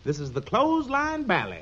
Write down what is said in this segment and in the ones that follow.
This is the Clothesline Ballet.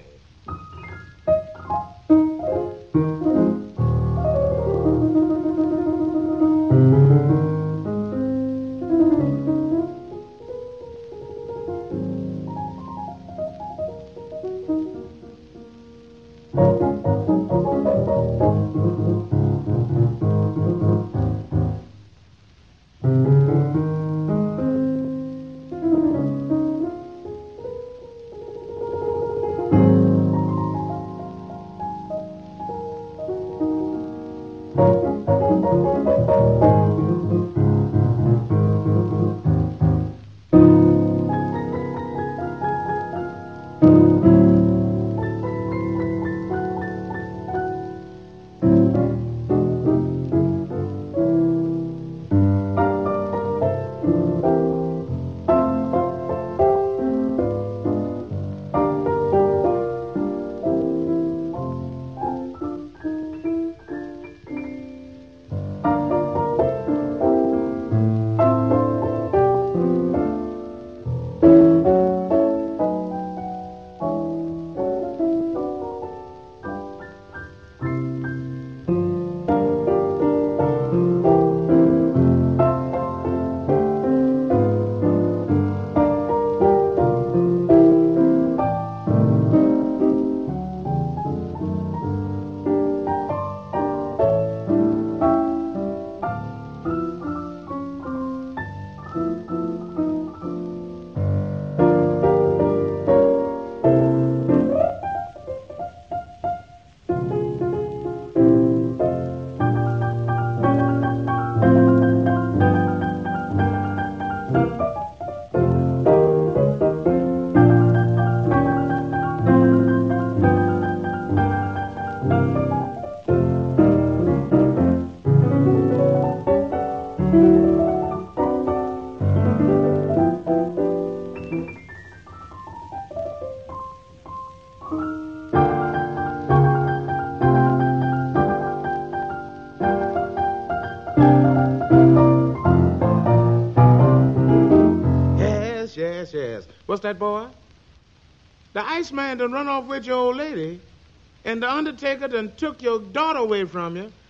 Yes. What's that, boy? The Iceman done run off with your old lady, and the Undertaker done took your daughter away from you,